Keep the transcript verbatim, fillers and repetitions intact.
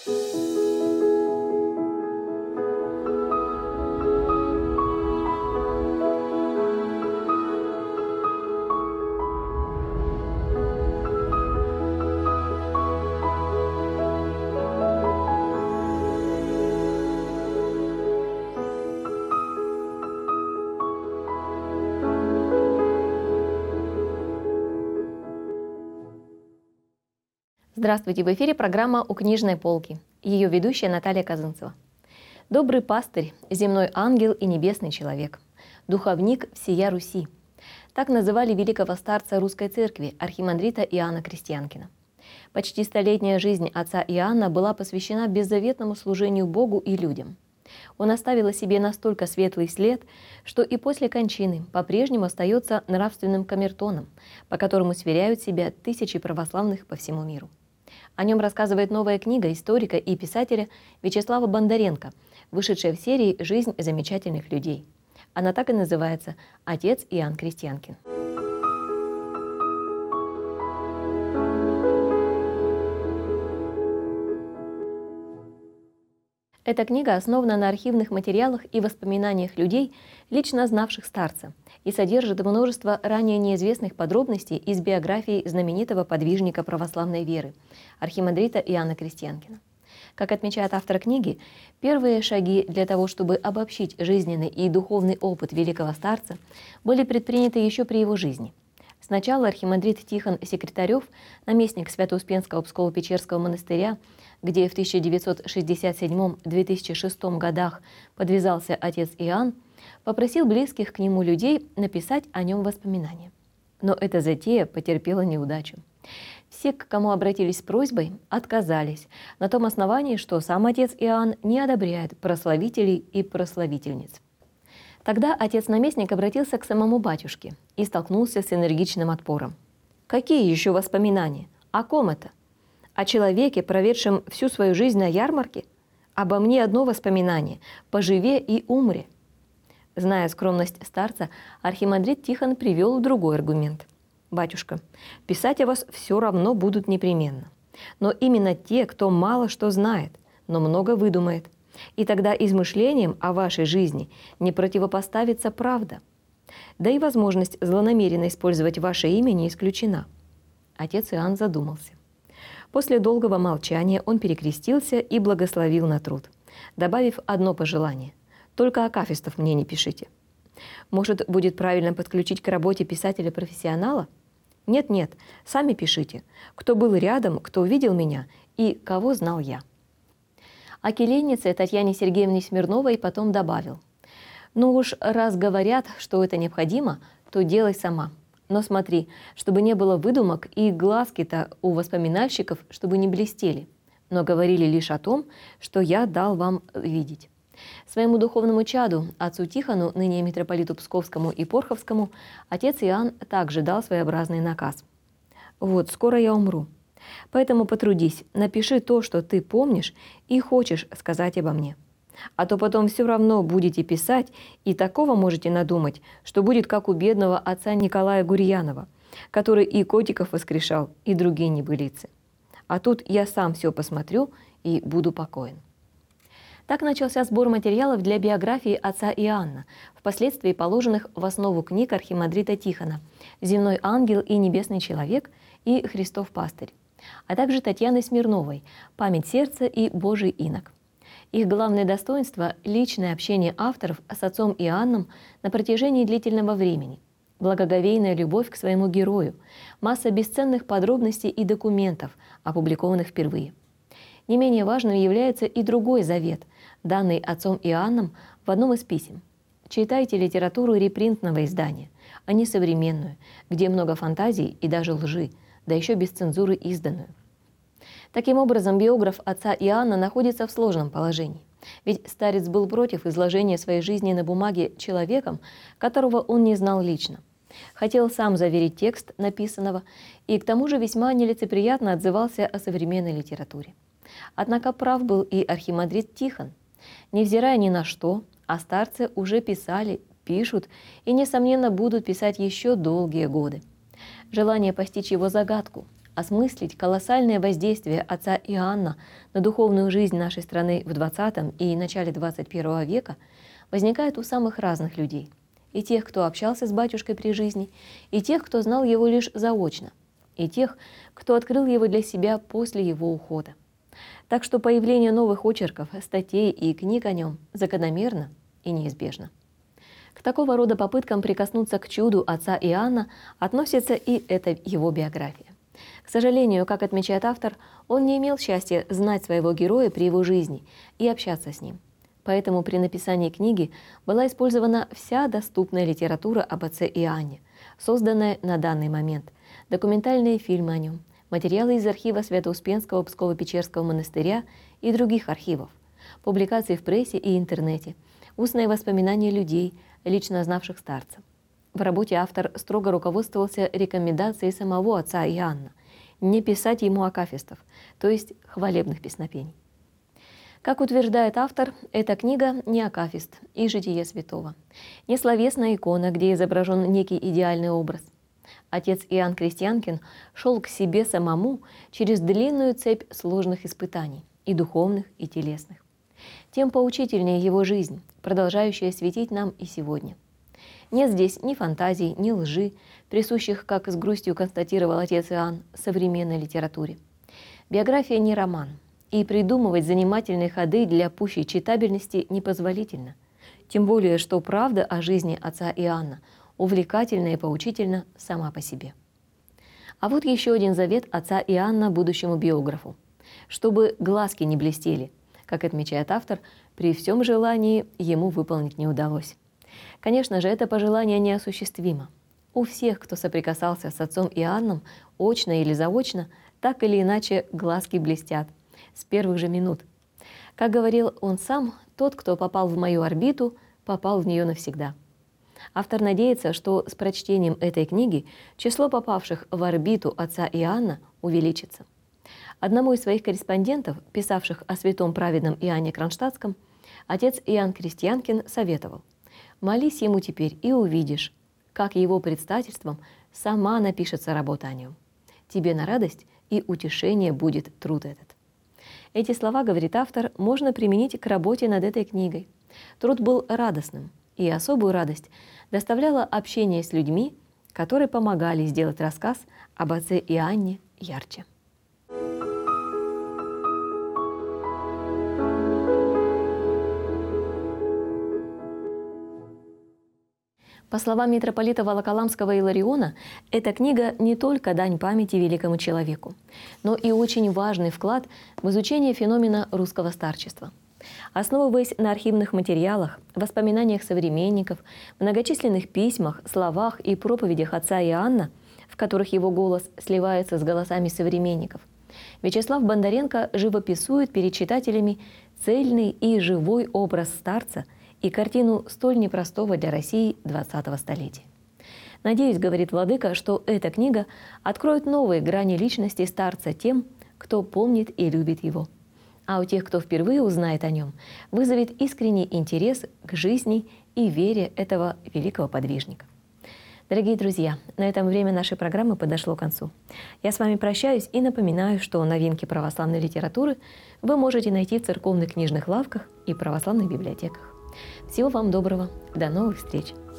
Здравствуйте, в эфире программа «У книжной полки». Ее ведущая Наталья Казанцева. Добрый пастырь, земной ангел и небесный человек, духовник всея Руси. Так называли великого старца русской церкви, архимандрита Иоанна Крестьянкина. Почти столетняя жизнь отца Иоанна была посвящена беззаветному служению Богу и людям. Он оставил о себе настолько светлый след, что и после кончины по-прежнему остается нравственным камертоном, по которому сверяют себя тысячи православных по всему миру. О нем рассказывает новая книга историка и писателя Вячеслава Бондаренко, вышедшая в серии «Жизнь замечательных людей». Она так и называется «Отец Иоанн Крестьянкин». Эта книга основана на архивных материалах и воспоминаниях людей, лично знавших старца, и содержит множество ранее неизвестных подробностей из биографии знаменитого подвижника православной веры, архимандрита Иоанна Крестьянкина. Как отмечает автор книги, первые шаги для того, чтобы обобщить жизненный и духовный опыт великого старца, были предприняты еще при его жизни. Сначала архимандрит Тихон Секретарев, наместник Свято-Успенского Псково-Печерского монастыря, где в тысяча девятьсот шестьдесят седьмом — две тысячи шестом годах подвязался отец Иоанн, попросил близких к нему людей написать о нем воспоминания. Но эта затея потерпела неудачу. Все, к кому обратились с просьбой, отказались, на том основании, что сам отец Иоанн не одобряет прославителей и прославительниц. Тогда отец-наместник обратился к самому батюшке и столкнулся с энергичным отпором. Какие еще воспоминания? О ком это? О человеке, проведшем всю свою жизнь на ярмарке? Обо мне одно воспоминание – поживе и умре. Зная скромность старца, архимандрит Тихон привел другой аргумент. «Батюшка, писать о вас все равно будут непременно. Но именно те, кто мало что знает, но много выдумает. И тогда измышлениям о вашей жизни не противопоставится правда. Да и возможность злонамеренно использовать ваше имя не исключена». Отец Иоанн задумался. После долгого молчания он перекрестился и благословил на труд, добавив одно пожелание: «Только акафистов мне не пишите». Может, будет правильно подключить к работе писателя-профессионала? Нет-нет, сами пишите, кто был рядом, кто видел меня и кого знал я. О келейнице Татьяне Сергеевне Смирновой потом добавил: «Ну уж раз говорят, что это необходимо, то делай сама. Но смотри, чтобы не было выдумок и глазки-то у воспоминальщиков, чтобы не блестели, но говорили лишь о том, что я дал вам видеть». Своему духовному чаду, отцу Тихону, ныне митрополиту Псковскому и Порховскому, отец Иоанн также дал своеобразный наказ. «Вот, скоро я умру. Поэтому потрудись, напиши то, что ты помнишь и хочешь сказать обо мне. А то потом все равно будете писать, и такого можете надумать, что будет как у бедного отца Николая Гурьянова, который и котиков воскрешал, и другие небылицы. А тут я сам все посмотрю и буду покоен». Так начался сбор материалов для биографии отца Иоанна, впоследствии положенных в основу книг архимандрита Тихона «Земной ангел и небесный человек» и «Христов пастырь», а также Татьяны Смирновой «Память сердца» и «Божий инок». Их главное достоинство – личное общение авторов с отцом Иоанном на протяжении длительного времени, благоговейная любовь к своему герою, масса бесценных подробностей и документов, опубликованных впервые. Не менее важным является и другой завет, данный отцом Иоанном в одном из писем. Читайте литературу репринтного издания, а не современную, где много фантазий и даже лжи, да еще без цензуры изданную. Таким образом, биограф отца Иоанна находится в сложном положении. Ведь старец был против изложения своей жизни на бумаге человеком, которого он не знал лично. Хотел сам заверить текст написанного и к тому же весьма нелицеприятно отзывался о современной литературе. Однако прав был и архимандрит Тихон. Невзирая ни на что, о старце уже писали, пишут и, несомненно, будут писать еще долгие годы. Желание постичь его загадку, осмыслить колоссальное воздействие отца Иоанна на духовную жизнь нашей страны в двадцатом и начале двадцать первого века возникает у самых разных людей. И тех, кто общался с батюшкой при жизни, и тех, кто знал его лишь заочно, и тех, кто открыл его для себя после его ухода. Так что появление новых очерков, статей и книг о нем закономерно и неизбежно. К такого рода попыткам прикоснуться к чуду отца Иоанна относится и эта его биография. К сожалению, как отмечает автор, он не имел счастья знать своего героя при его жизни и общаться с ним. Поэтому при написании книги была использована вся доступная литература об отце Иоанне, созданная на данный момент, документальные фильмы о нем, материалы из архива Свято-Успенского Псково-Печерского монастыря и других архивов, публикации в прессе и интернете, устные воспоминания людей, лично знавших старца. В работе автор строго руководствовался рекомендацией самого отца Иоанна не писать ему акафистов, то есть хвалебных песнопений. Как утверждает автор, эта книга не акафист и житие святого, не словесная икона, где изображен некий идеальный образ. Отец Иоанн Крестьянкин шел к себе самому через длинную цепь сложных испытаний, и духовных, и телесных. Тем поучительнее его жизнь, продолжающая светить нам и сегодня. Нет здесь ни фантазий, ни лжи, присущих, как с грустью констатировал отец Иоанн, современной литературе. Биография не роман, и придумывать занимательные ходы для пущей читабельности непозволительно. Тем более, что правда о жизни отца Иоанна увлекательна и поучительна сама по себе. А вот еще один завет отца Иоанна будущему биографу. Чтобы глазки не блестели, как отмечает автор, при всем желании ему выполнить не удалось. Конечно же, это пожелание неосуществимо. У всех, кто соприкасался с отцом Иоанном, очно или заочно, так или иначе глазки блестят с первых же минут. Как говорил он сам, тот, кто попал в мою орбиту, попал в нее навсегда. Автор надеется, что с прочтением этой книги число попавших в орбиту отца Иоанна увеличится. Одному из своих корреспондентов, писавших о святом праведном Иоанне Кронштадтском, отец Иоанн Крестьянкин советовал: «Молись ему теперь и увидишь, как его предстательством сама напишется работа о нем. Тебе на радость и утешение будет труд этот». Эти слова, говорит автор, можно применить к работе над этой книгой. Труд был радостным, и особую радость доставляло общение с людьми, которые помогали сделать рассказ об отце Иоанне ярче. По словам митрополита Волоколамского Илариона, эта книга не только дань памяти великому человеку, но и очень важный вклад в изучение феномена русского старчества. Основываясь на архивных материалах, воспоминаниях современников, многочисленных письмах, словах и проповедях отца Иоанна, в которых его голос сливается с голосами современников, Вячеслав Бондаренко живописует перед читателями цельный и живой образ старца и картину столь непростого для России двадцатого столетия. «Надеюсь, — говорит владыка, — что эта книга откроет новые грани личности старца тем, кто помнит и любит его. А у тех, кто впервые узнает о нем, вызовет искренний интерес к жизни и вере этого великого подвижника». Дорогие друзья, на этом время нашей программы подошло к концу. Я с вами прощаюсь и напоминаю, что новинки православной литературы вы можете найти в церковных книжных лавках и православных библиотеках. Всего вам доброго. До новых встреч!